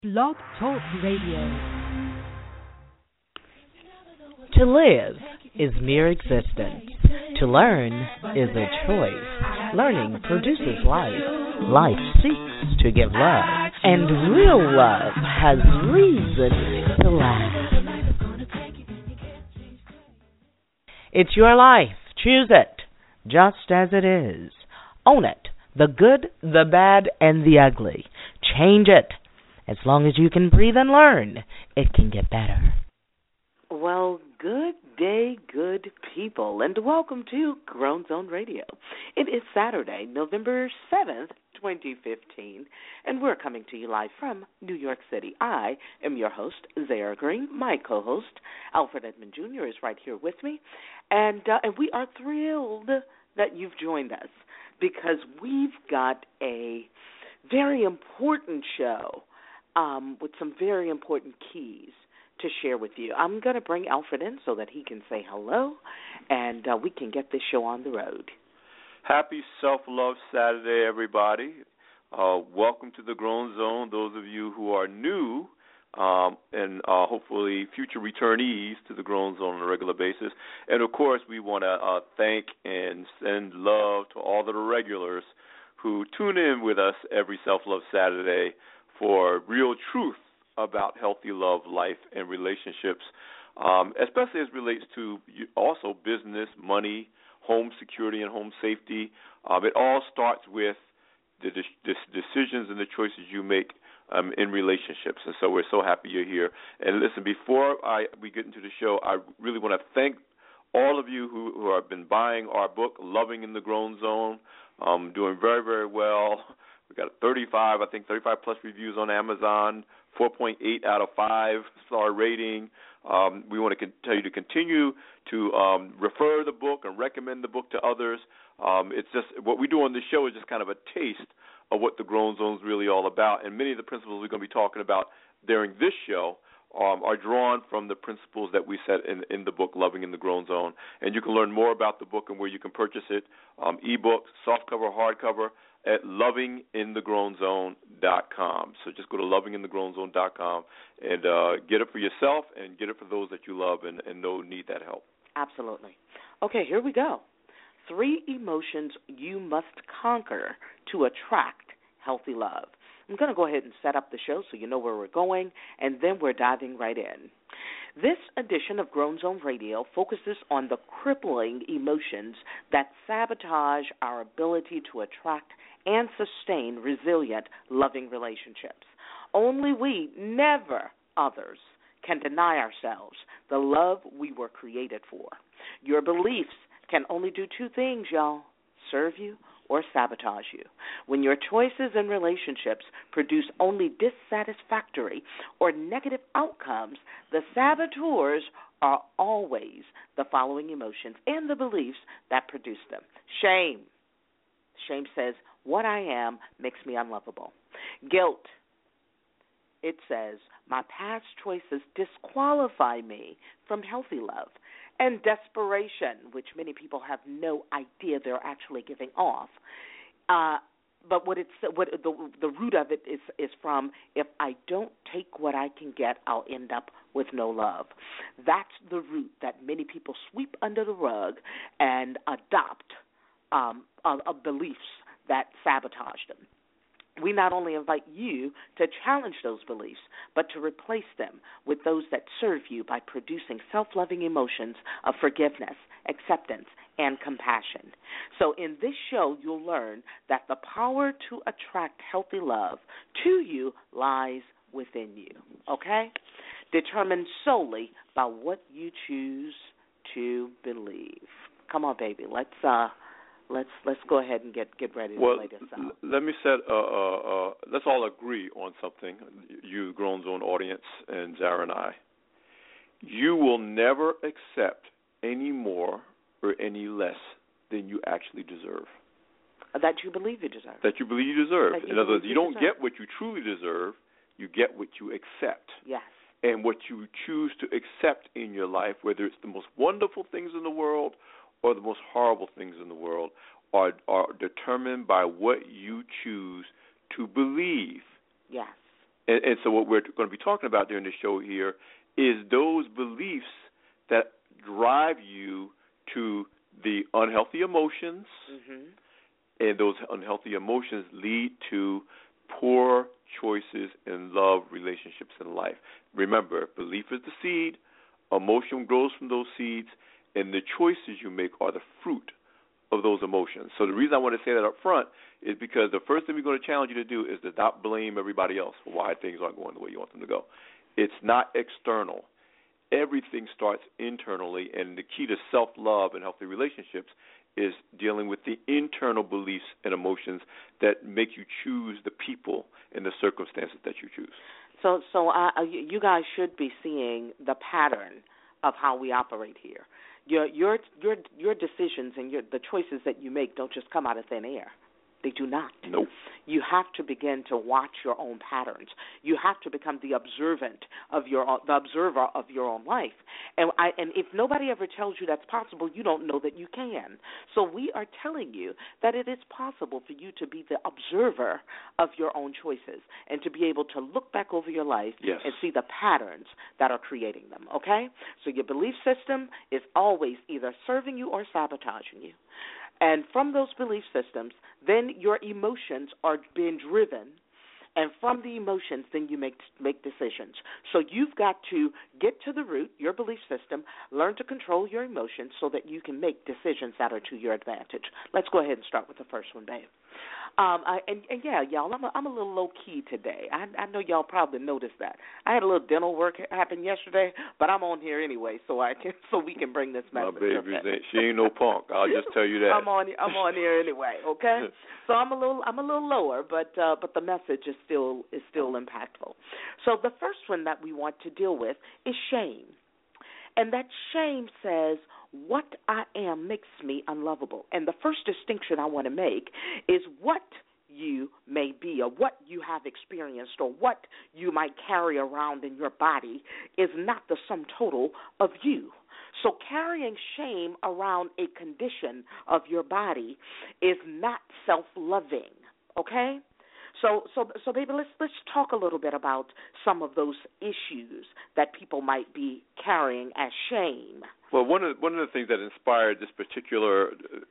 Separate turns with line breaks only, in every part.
Blog Talk Radio.
To live is mere existence. To learn is a choice. Learning produces life. Life seeks to give love. And real love has reason to laugh. It's your life. Choose it, just as it is. Own it. The good, the bad, and the ugly. Change it. As long as you can breathe and learn, it can get better.
Well, good day, good people, and welcome to Grown Zone Radio. It is Saturday, November 7th, 2015, and we're coming to you live from New York City. I am your host, Zara Green. My co-host, Alfred Edmond Jr., is right here with me, and we are thrilled that you've joined us because we've got a very important show with some very important keys to share with you. I'm going to bring Alfred in so that he can say hello, and we can get this show on the road.
Happy Self-Love Saturday, everybody. Welcome to the Grown Zone, those of you who are new and hopefully future returnees to the Grown Zone on a regular basis. And, of course, we want to thank and send love to all the regulars who tune in with us every Self-Love Saturday for real truth about healthy love, life, and relationships, especially as it relates to also business, money, home security, and home safety. It all starts with the decisions and the choices you make in relationships. And so we're so happy you're here. And listen, before we get into the show, I really want to thank all of you who have been buying our book, Loving in the Grown Zone, doing very, very well. We got 35 plus reviews on Amazon, 4.8 out of 5-star rating. We want to tell you to continue to refer the book and recommend the book to others. It's just what we do on this show is just kind of a taste of what the Grown Zone is really all about. And many of the principles we're going to be talking about during this show are drawn from the principles that we set in the book, Loving in the Grown Zone. And you can learn more about the book and where you can purchase it, ebook, softcover, hardcover, at lovinginthegrownzone.com. So just go to lovinginthegrownzone.com and get it for yourself and get it for those that you love and know need that help.
Absolutely. Okay, here we go. 3 emotions you must conquer to attract healthy love. I'm going to go ahead and set up the show so you know where we're going, and then we're diving right in. This edition of Grown Zone Radio focuses on the crippling emotions that sabotage our ability to attract and sustain resilient, loving relationships. Only we, never others, can deny ourselves the love we were created for. Your beliefs can only do 2 things, y'all: serve you or sabotage you. When your choices and relationships produce only dissatisfactory or negative outcomes, the saboteurs are always the following emotions and the beliefs that produce them. Shame. Shame says, what I am makes me unlovable. Guilt. It says, my past choices disqualify me from healthy love. And desperation, which many people have no idea they're actually giving off. But the root of it is from, if I don't take what I can get, I'll end up with no love. That's the root that many people sweep under the rug and adopt beliefs that sabotage them. We not only invite you to challenge those beliefs, but to replace them with those that serve you by producing self-loving emotions of forgiveness, acceptance, and compassion. So in this show, you'll learn that the power to attract healthy love to you lies within you, okay? Determined solely by what you choose to believe. Come on, baby, let's go ahead and get ready to lay this out.
Let me set. Let's all agree on something. You, Grown Zone audience, and Zara and I. You will never accept any more or any less than you actually deserve.
That you believe you deserve.
That you believe you deserve. In other words, you don't get what you truly deserve. You get what you accept.
Yes.
And what you choose to accept in your life, whether it's the most wonderful things in the world or the most horrible things in the world, are determined by what you choose to believe.
Yes.
And so what we're going to be talking about during the show here is those beliefs that drive you to the unhealthy emotions, and those unhealthy emotions lead to poor choices in love, relationships, and life. Remember, belief is the seed, emotion grows from those seeds, and the choices you make are the fruit of those emotions. So the reason I want to say that up front is because the first thing we're going to challenge you to do is to not blame everybody else for why things aren't going the way you want them to go. It's not external. Everything starts internally, and the key to self-love and healthy relationships is dealing with the internal beliefs and emotions that make you choose the people and the circumstances that you choose.
So you guys should be seeing the pattern of how we operate here. Your decisions and the choices that you make don't just come out of thin air. They do not.
Nope.
You have to begin to watch your own patterns. You have to become the observer of your own life. And if nobody ever tells you that's possible, you don't know that you can. So we are telling you that it is possible for you to be the observer of your own choices and to be able to look back over your life and see the patterns that are creating them, okay? So your belief system is always either serving you or sabotaging you. And from those belief systems, then your emotions are being driven, and from the emotions, then you make decisions. So you've got to get to the root, your belief system, learn to control your emotions so that you can make decisions that are to your advantage. Let's go ahead and start with the first one, babe. Y'all, I'm a little low-key today. I know y'all probably noticed that. I had a little dental work happen yesterday, but I'm on here anyway, so we can bring this message.
My baby, she ain't no punk. I'll just tell you that.
I'm on here anyway, okay? So I'm a little lower, but the message is still impactful. So the first one that we want to deal with is shame. And that shame says, what I am makes me unlovable. And the first distinction I want to make is what you may be or what you have experienced or what you might carry around in your body is not the sum total of you. So carrying shame around a condition of your body is not self-loving, okay? So baby, let's talk a little bit about some of those issues that people might be carrying as shame.
Well, one of the things that inspired this particular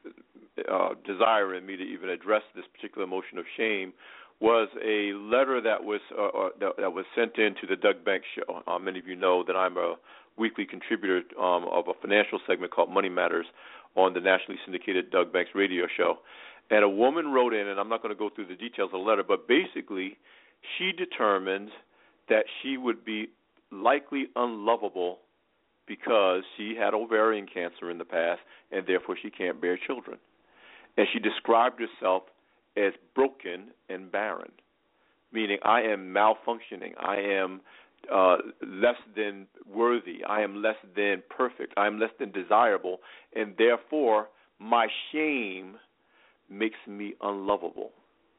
desire in me to even address this particular emotion of shame was a letter that was sent in to the Doug Banks Show. Many of you know that I'm a weekly contributor of a financial segment called Money Matters on the nationally syndicated Doug Banks radio show. And a woman wrote in, and I'm not going to go through the details of the letter, but basically she determined that she would be likely unlovable because she had ovarian cancer in the past, and therefore she can't bear children. And she described herself as broken and barren, meaning I am malfunctioning, I am less than worthy, I am less than perfect, I am less than desirable, and therefore my shame makes me unlovable.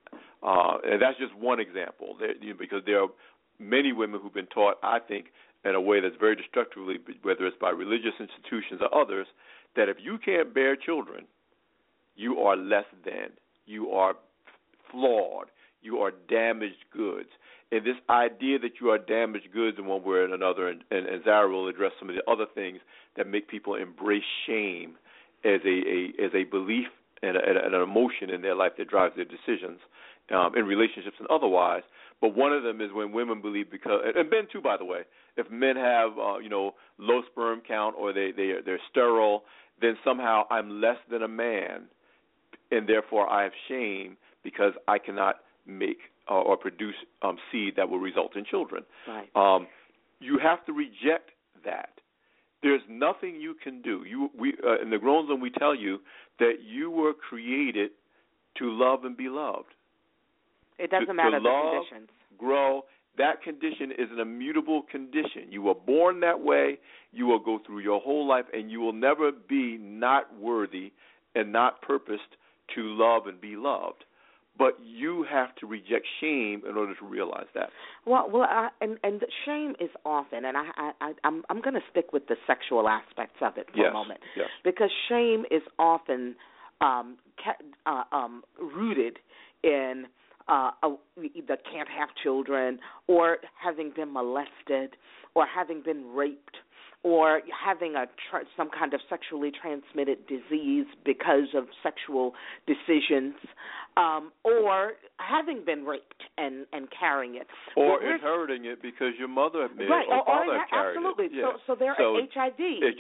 And that's just one example, because there are many women who've been taught, I think, in a way that's very destructively, whether it's by religious institutions or others, that if you can't bear children, you are less than, you are flawed, you are damaged goods. And this idea that you are damaged goods in one way or another, and Zara will address some of the other things that make people embrace shame as a belief and an emotion in their life that drives their decisions in relationships and otherwise. But one of them is when women believe, because, and men too, by the way, if men have low sperm count or they're sterile, then somehow I'm less than a man, and therefore I have shame because I cannot make or produce seed that will result in children.
Right.
You have to reject that. There's nothing you can do. In the Grown Zone, we tell you that you were created to love and be loved.
It doesn't matter the
love,
conditions.
Grow. That condition is an immutable condition. You were born that way. You will go through your whole life, and you will never be not worthy and not purposed to love and be loved. But you have to reject shame in order to realize that.
And shame is often, and I'm going to stick with the sexual aspects of it for a moment, because shame is often rooted in either can't have children, or having been molested, or having been raped, or having some kind of sexually transmitted disease because of sexual decisions, or having been raped and carrying it.
Or inheriting it because your mother may or father carried
absolutely.
it. Yeah.
So there are HIV.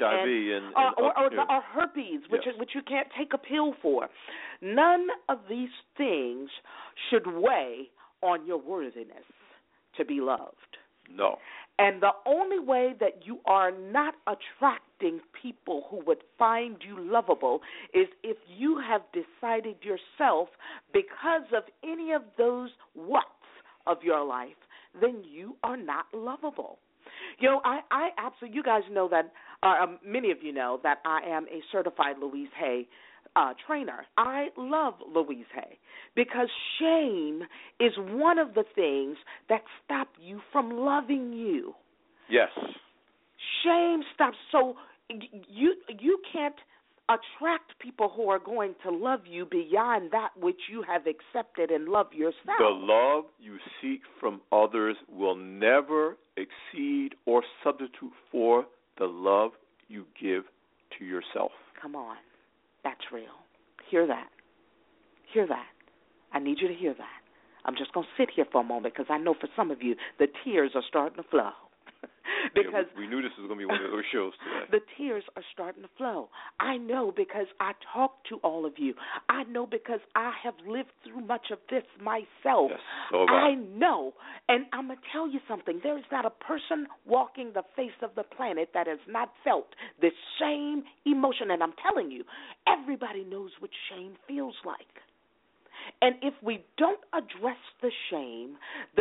Or herpes, which you can't take a pill for. None of these things should weigh on your worthiness to be loved.
No.
And the only way that you are not attracting people who would find you lovable is if you have decided yourself, because of any of those what's of your life, then you are not lovable. You know, I absolutely, you guys know that, many of you know that I am a certified Louise Hay trainer. I love Louise Hay because shame is one of the things that stop you from loving you.
Yes.
Shame stops. So you can't attract people who are going to love you beyond that which you have accepted and love yourself.
The love you seek from others will never exceed or substitute for the love you give to yourself.
Come on. That's real. Hear that. Hear that. I need you to hear that. I'm just going to sit here for a moment because I know for some of you the tears are starting to flow. Because
we knew this was going to be one of those shows today.
The tears are starting to flow. I know because I talk to all of you. I know because I have lived through much of this myself.
Yes, so have
I know. And I'm going to tell you something. There is not a person walking the face of the planet that has not felt this same emotion. And I'm telling you, everybody knows what shame feels like. And if we don't address the shame,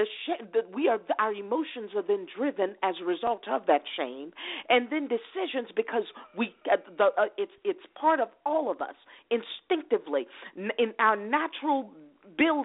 our emotions are then driven as a result of that shame, and then decisions, because it's part of all of us instinctively in our natural build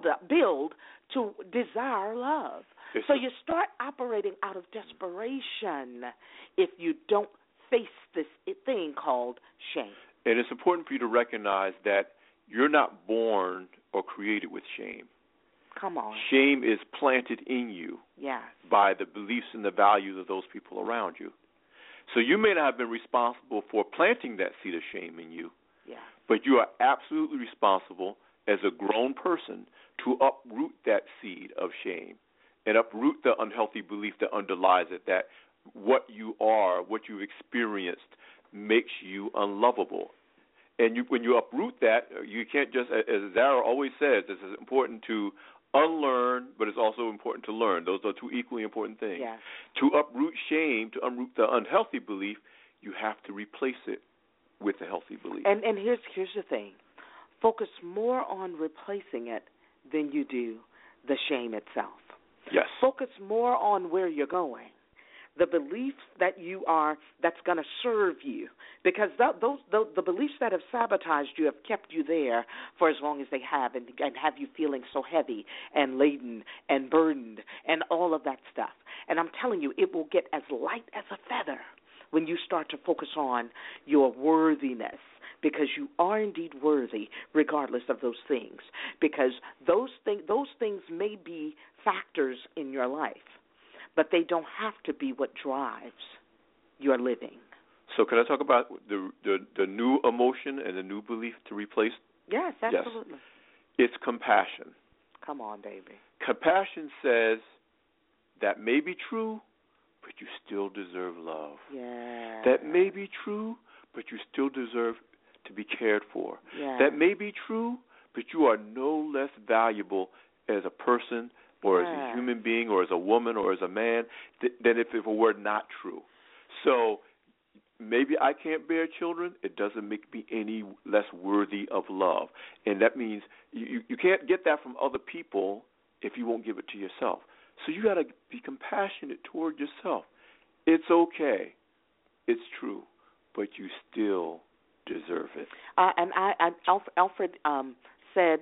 to desire love. So you start operating out of desperation if you don't face this thing called shame.
And it's important for you to recognize that you're not born or created with shame.
Come on.
Shame is planted in you by the beliefs and the values of those people around you. So you may not have been responsible for planting that seed of shame in you, but you are absolutely responsible as a grown person to uproot that seed of shame and uproot the unhealthy belief that underlies it, that what you are, what you've experienced, makes you unlovable. And when you uproot that, you can't just, as Zara always says, it's important to unlearn, but it's also important to learn. Those are two equally important things.
Yes.
To uproot shame, to uproot the unhealthy belief, you have to replace it with a healthy belief.
And here's the thing. Focus more on replacing it than you do the shame itself.
Yes.
Focus more on where you're going. The beliefs that you are, that's going to serve you. Because the beliefs that have sabotaged you have kept you there for as long as they have, and have you feeling so heavy and laden and burdened and all of that stuff. And I'm telling you, it will get as light as a feather when you start to focus on your worthiness, because you are indeed worthy regardless of those things. Because those things may be factors in your life, but they don't have to be what drives your living.
So can I talk about the new emotion and the new belief to replace?
Yes, absolutely.
Yes. It's compassion.
Come on, baby.
Compassion says that may be true, but you still deserve love.
Yeah.
That may be true, but you still deserve to be cared for.
Yeah.
That may be true, but you are no less valuable as a person or as a human being or as a woman or as a man than if it were not true. So maybe I can't bear children. It doesn't make me any less worthy of love. And that means you can't get that from other people if you won't give it to yourself. So you got to be compassionate toward yourself. It's okay. It's true. But you still deserve it.
And Alfred said,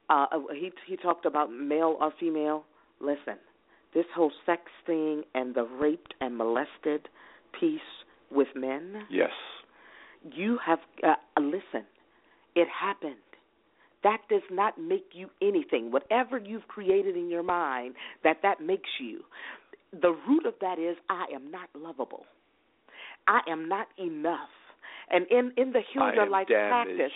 he talked about male or female. Listen, this whole sex thing and the raped and molested piece with men.
Yes.
You have, listen, it happened. That does not make you anything. Whatever you've created in your mind, that makes you. The root of that is, I am not lovable. I am not enough. And in the Heal Your Life practice,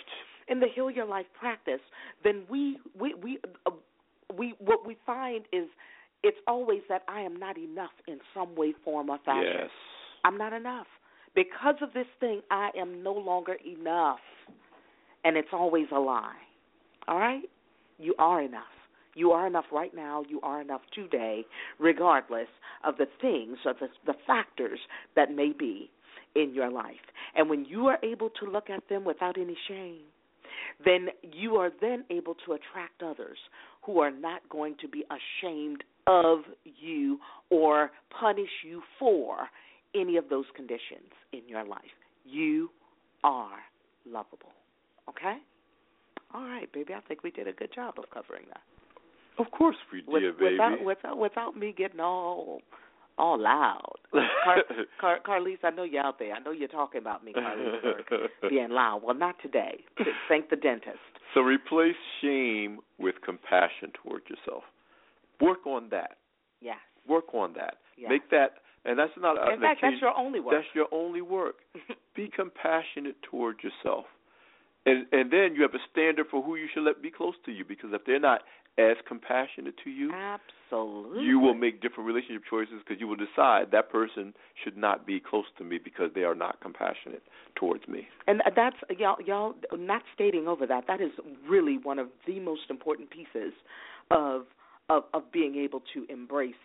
then we what we find is it's always that I am not enough in some way, form, or fashion.
Yes.
I'm not enough. Because of this thing, I am no longer enough. And it's always a lie. All right? You are enough. You are enough right now. You are enough today, regardless of the things or the factors that may be in your life. And when you are able to look at them without any shame, then you are then able to attract others who are not going to be ashamed of you or punish you for any of those conditions in your life. You are lovable. Okay? All right, baby. I think we did a good job of covering that.
Of course we did, baby.
Without me getting all loud. Carlise, I know you're out there. I know you're talking about me, Carlise, being loud. Well, not today. Thank the dentist.
So replace shame with compassion towards yourself. Work on that.
Yes.
Work on that.
Yes.
Make that, and that's not.
In fact, that's your only work.
That's your only work. Be compassionate towards yourself, and then you have a standard for who you should let be close to you. Because if they're not as compassionate to you,
absolutely,
you will make different relationship choices because you will decide that person should not be close to me because they are not compassionate towards me.
And that's y'all not stating over that. That is really one of the most important pieces of being able to embrace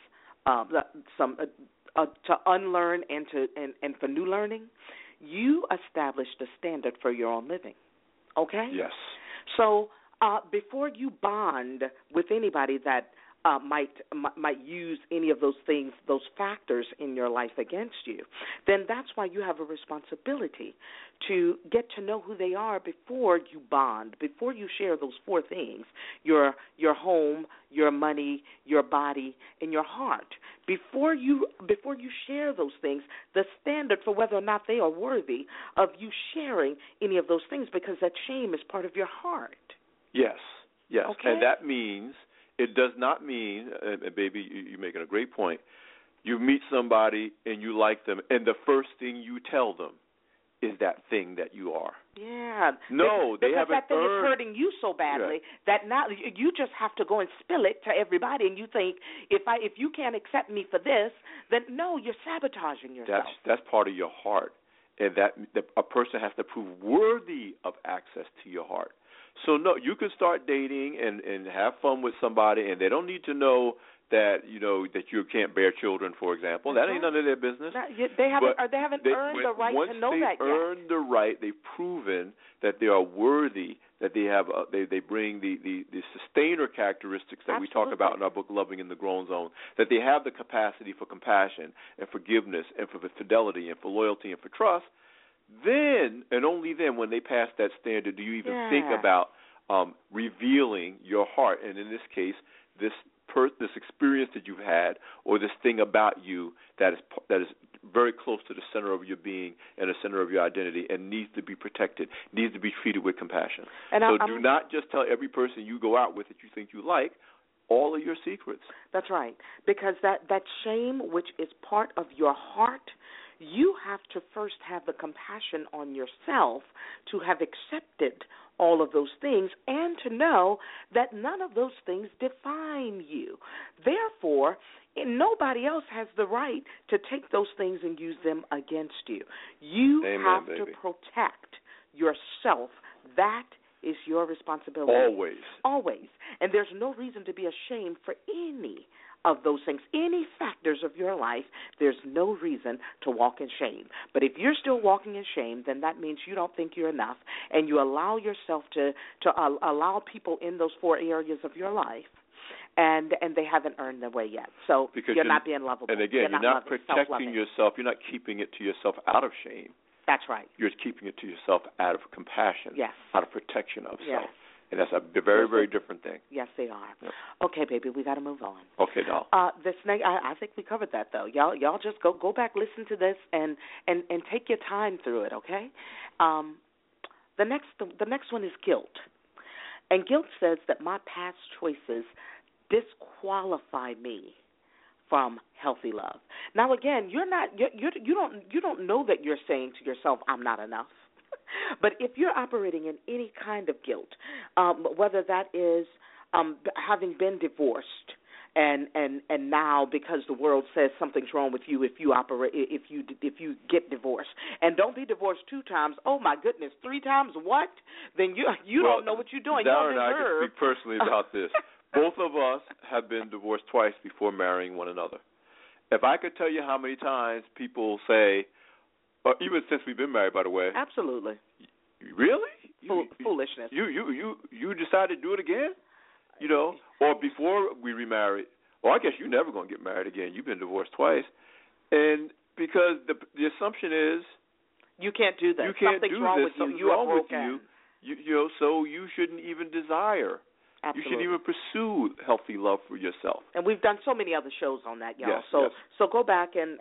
to unlearn and for new learning. You established a standard for your own living. Okay?
Yes.
So before you bond with anybody that might use any of those things, those factors in your life against you, then that's why you have a responsibility to get to know who they are before you bond, before you share those four things: your home, your money, your body, and your heart. Before you share those things, the standard for whether or not they are worthy of you sharing any of those things, because that shame is part of your heart.
Yes.
Okay?
And that means, it does not mean, and baby, you're making a great point, you meet somebody and you like them, and the first thing you tell them is that thing that you are.
Yeah.
No, they haven't
that thing
earned.
is hurting you so badly that now you just have to go and spill it to everybody, and you think, if you can't accept me for this, then no, you're sabotaging yourself.
That's part of your heart, and that a person has to prove worthy of access to your heart. So, no, you can start dating and have fun with somebody, and they don't need to know that that you can't bear children, for example. That ain't none of their business.
They haven't earned the right to know that yet. Once
they've earned the right, they've proven that they are worthy, that they have they bring the sustainer characteristics that we talk about in our book, Loving in the Grown Zone, that they have the capacity for compassion and forgiveness and for fidelity and for loyalty and for trust. Then, and only then, when they pass that standard, do you even think about revealing your heart. And in this case, this experience that you've had, or this thing about you that is very close to the center of your being and the center of your identity, and needs to be protected, needs to be treated with compassion. And do not just tell every person you go out with that you think you like all of your secrets.
That's right, because that shame, which is part of your heart, you have to first have the compassion on yourself to have accepted all of those things and to know that none of those things define you. Therefore, nobody else has the right to take those things and use them against you. You have to protect yourself. That is your responsibility. Always. And there's no reason to be ashamed for any of those things, any factors of your life. There's no reason to walk in shame. But if you're still walking in shame, then that means you don't think you're enough, and you allow yourself to allow people in those four areas of your life, and they haven't earned their way yet. So because you're not being lovable.
And again, you're not protecting yourself. You're not keeping it to yourself out of shame.
That's right.
You're keeping it to yourself out of compassion, out of protection of self. And that's a very, very different thing.
Yes, they are.
Yep.
Okay, baby, we got to move on.
Okay, doll.
This next, I think we covered that though. Y'all just go back, listen to this, and take your time through it. Okay. The next one is guilt, And guilt says that my past choices disqualify me from healthy love. Now, again, you don't know that you're saying to yourself, I'm not enough. But if you're operating in any kind of guilt, whether that is having been divorced, and now because the world says something's wrong with you if you get divorced, and don't be divorced 2 times. Oh my goodness, 3 times what? Then you don't know what you're doing.
Darren
you don't
and I
deserve.
can speak personally about this. Both of us have been divorced twice before marrying one another. If I could tell you how many times people say, even since we've been married, by the way.
Absolutely.
Really?
Foolishness.
You decided to do it again? Or before we remarried. Well, I guess you're never going to get married again. You've been divorced twice. And because the assumption is
you can't do that.
You can't
Something's
do
wrong
this.
with you.
Something's
You
wrong
are
with
broken.
you. So you shouldn't even desire.
Absolutely.
You shouldn't even pursue healthy love for yourself.
And we've done so many other shows on that, y'all.
Yes,
So go back and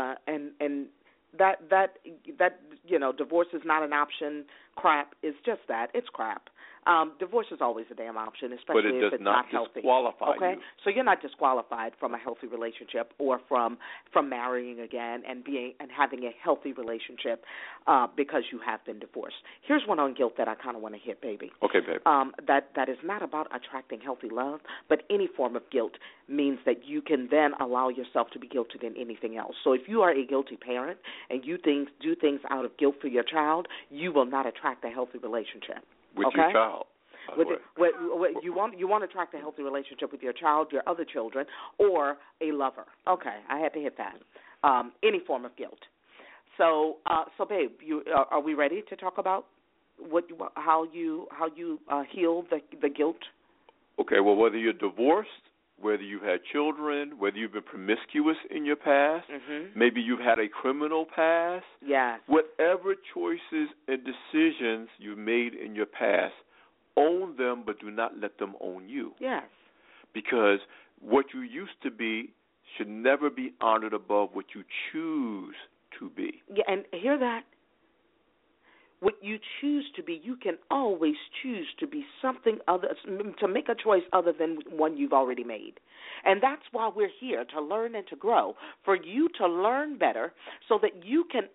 that divorce is not an option. Crap is just that. It's crap. Divorce is always a damn option, especially if it's not healthy.
But it does not disqualify
okay?
you.
So you're not disqualified from a healthy relationship or from marrying again and having a healthy relationship because you have been divorced. Here's one on guilt that I kind of want to hit, baby.
Okay, baby.
That is not about attracting healthy love, but any form of guilt means that you can then allow yourself to be guilty than anything else. So if you are a guilty parent and you do things out of guilt for your child, you will not attract a healthy relationship.
With
okay?
your child.
You want to attract a healthy relationship with your child, your other children, or a lover. Okay, I had to hit that. Any form of guilt. So babe, are we ready to talk about how you heal the guilt?
Okay. Well, whether you're divorced, whether you've had children, whether you've been promiscuous in your past, maybe you've had a criminal past.
Yes.
Whatever choices and decisions you've made in your past, own them, but do not let them own you.
Yes.
Because what you used to be should never be honored above what you choose to be.
Yeah, and hear that? What you choose to be, you can always choose to be something other, to make a choice other than one you've already made. And that's why we're here, to learn and to grow, for you to learn better so that you can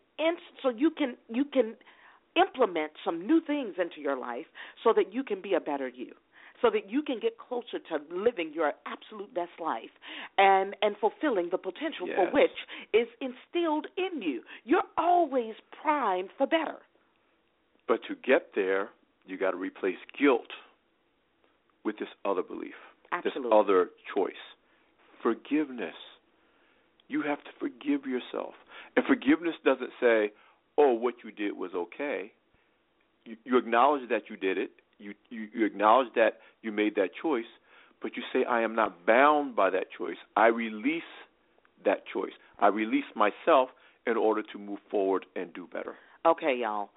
implement some new things into your life so that you can be a better you, so that you can get closer to living your absolute best life and fulfilling the potential for which is instilled in you. You're always primed for better.
But to get there, you got to replace guilt with this other belief,
Absolutely.
This other choice. Forgiveness. You have to forgive yourself. And forgiveness doesn't say, oh, what you did was okay. You acknowledge that you did it. You acknowledge that you made that choice, but you say, I am not bound by that choice. I release that choice. I release myself in order to move forward and do better.
Okay, y'all.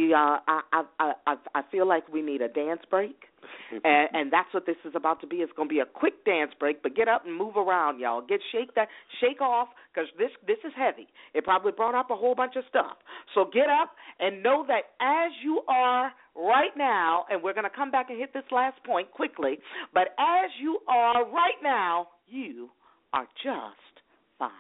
I feel like we need a dance break, and that's what this is about to be. It's going to be a quick dance break, but get up and move around, y'all. Shake off, because this is heavy. It probably brought up a whole bunch of stuff. So get up and know that as you are right now, and we're going to come back and hit this last point quickly, but as you are right now, you are just fine.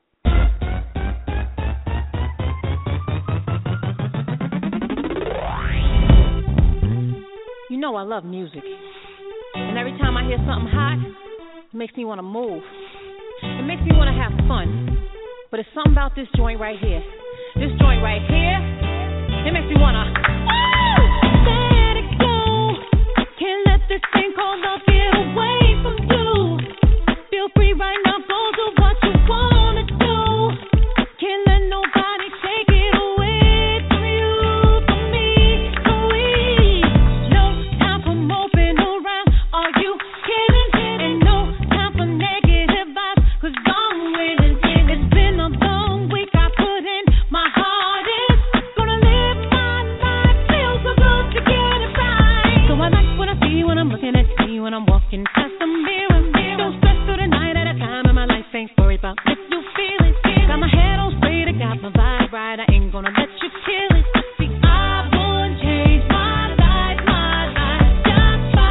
You know I love music. And every time I hear something hot, it makes me want to move. It makes me want to have fun. But it's something about this joint right here. This joint right here, it makes me want to, let it go. Can't let this thing called love get away from you. Feel free right now, go do what you want to do. Can't let nobody take it away from you, from me, from we. No time for moping around, are you kidding? And no time for negative vibes, 'cause I'm winning. It's been a long week, I put in my hardest. Gonna live my life, feels so good to get it right. So I like what I see when I'm looking at you, when I'm walking past the mirror. Don't stress through the night at a time in my life, ain't worried about if you feel it. Got my head on straight, I got my vibe right, I ain't gonna let you kill it. See, I wouldn't change my life, just fine.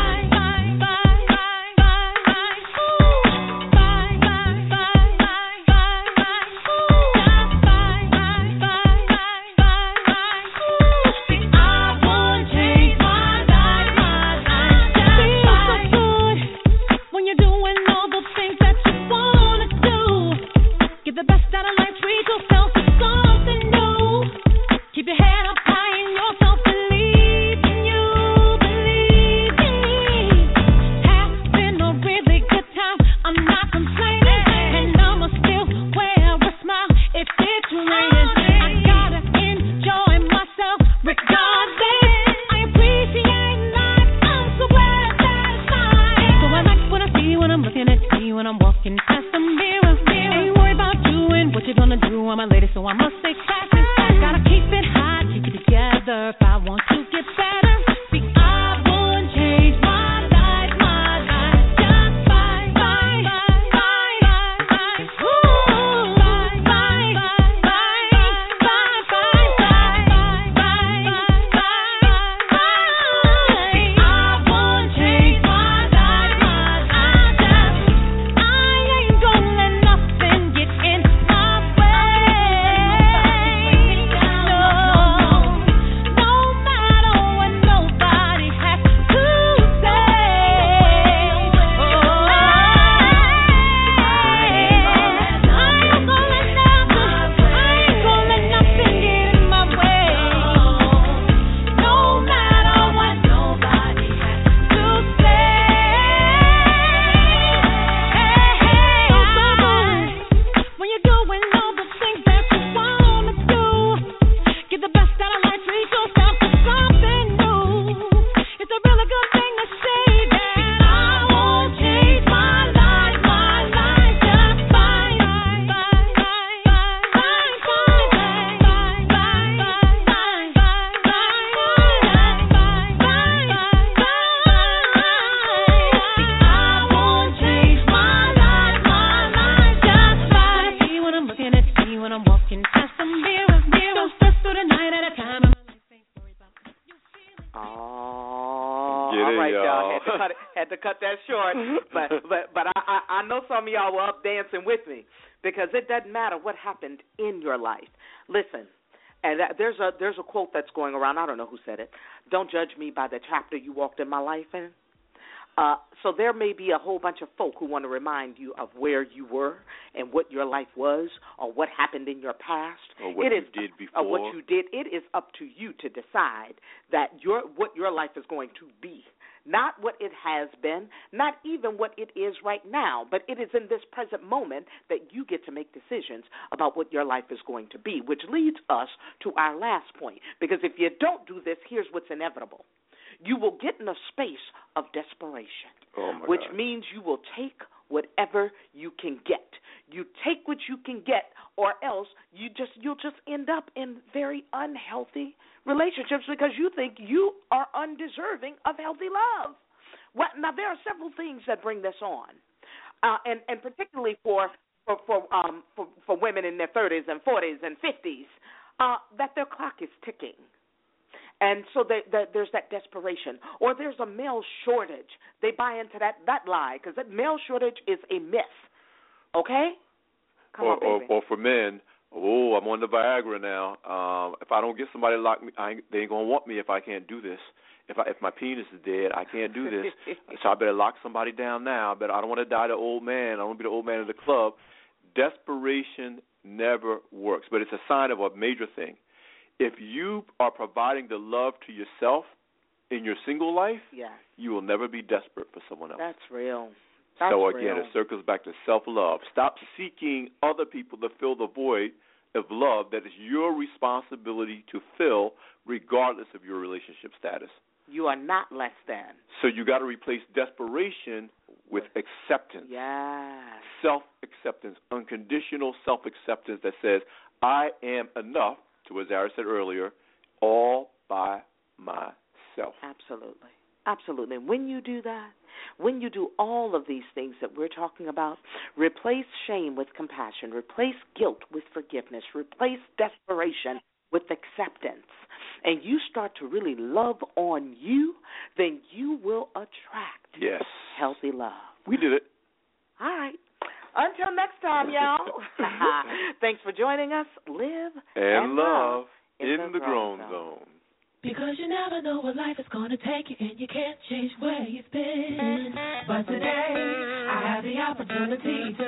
you are my lady, so I must stay classy. Gotta keep it hot, keep it together if I want to get better. See, I wouldn't change my life just fine.
Had to cut that short, but I know some of y'all were up dancing with me, because it doesn't matter what happened in your life. Listen, and there's a quote that's going around. I don't know who said it. Don't judge me by the chapter you walked in my life in. So there may be a whole bunch of folk who want to remind you of where you were and what your life was, or what happened in your past,
or what you did before.
Or what you did. It is up to you to decide that what your life is going to be. Not what it has been, not even what it is right now, but it is in this present moment that you get to make decisions about what your life is going to be, which leads us to our last point. Because if you don't do this, here's what's inevitable. You will get in a space of desperation, which means you will take whatever you can get. You take what you can get, or else you'll just end up in very unhealthy relationships because you think you are undeserving of healthy love. Well, now there are several things that bring this on, and particularly for women in their 30s and 40s and 50s, that their clock is ticking. And so there's that desperation. Or there's a male shortage. They buy into that lie, because that male shortage is a myth. Okay? Come on, baby.
Or for men, I'm on the Viagra now. If I don't get somebody to lock me, they ain't going to want me if I can't do this. If my penis is dead, I can't do this. So I better lock somebody down now. But I don't want to die the old man. I don't want to be the old man in the club. Desperation never works, but it's a sign of a major thing. If you are providing the love to yourself in your single life, you will never be desperate for someone else.
That's real.
So again, it circles back to self-love. Stop seeking other people to fill the void of love that is your responsibility to fill, regardless of your relationship status.
You are not less than.
So you got to replace desperation with acceptance.
Yes.
Self-acceptance, unconditional self-acceptance that says, I am enough, to as Zara said earlier, all by myself.
Absolutely. Absolutely. And when you do that, when you do all of these things that we're talking about, replace shame with compassion, replace guilt with forgiveness, replace desperation with acceptance, and you start to really love on you, then you will attract healthy love.
We did it.
All right. Until next time, y'all. Thanks for joining us. Live and love
in the Grown Zone.
Because you never know what life is going to take you, and you can't change where you've been. But today, I have the opportunity to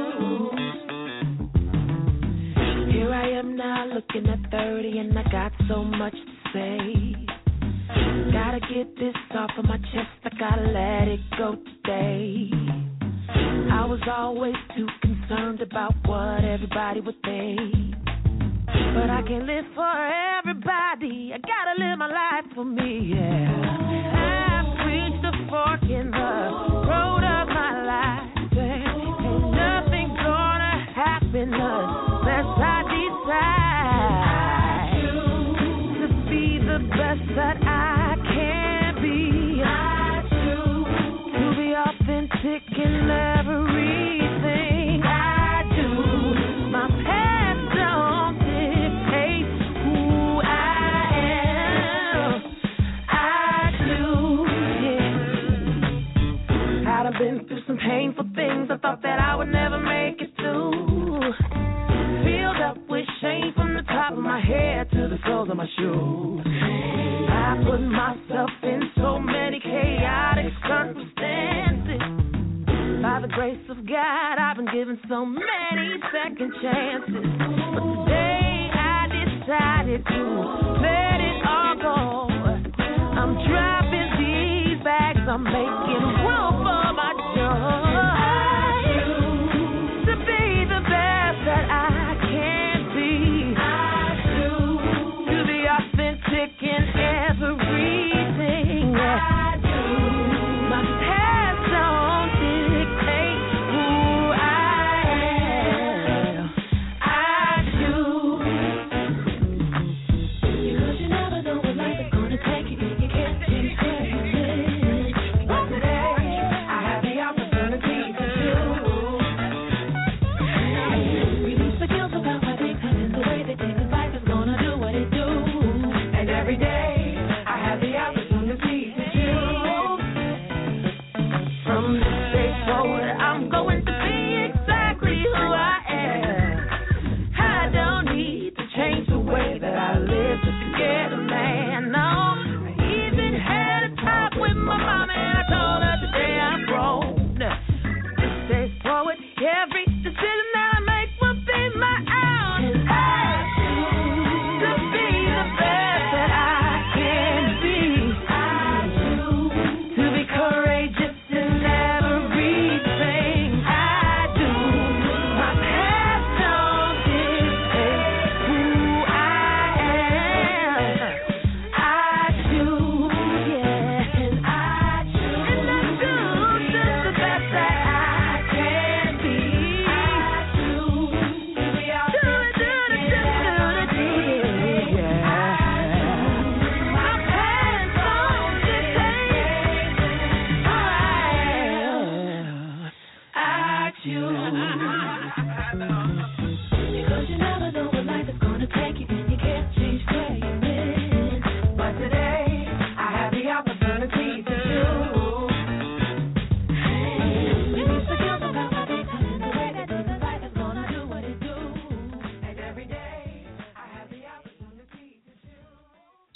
choose. Here I am now looking at 30, and I got so much to say. Gotta get this off of my chest, I gotta let it go today. I was always too concerned about what everybody would think. But I can't live for everybody. I gotta live my life for me, I've reached the fork in the road of my life. Ain't nothing gonna happen unless I of my shoes. I put myself in so many chaotic circumstances. By the grace of God, I've been given so many second chances. But today I decided to let it all go. I'm dropping these bags, I'm making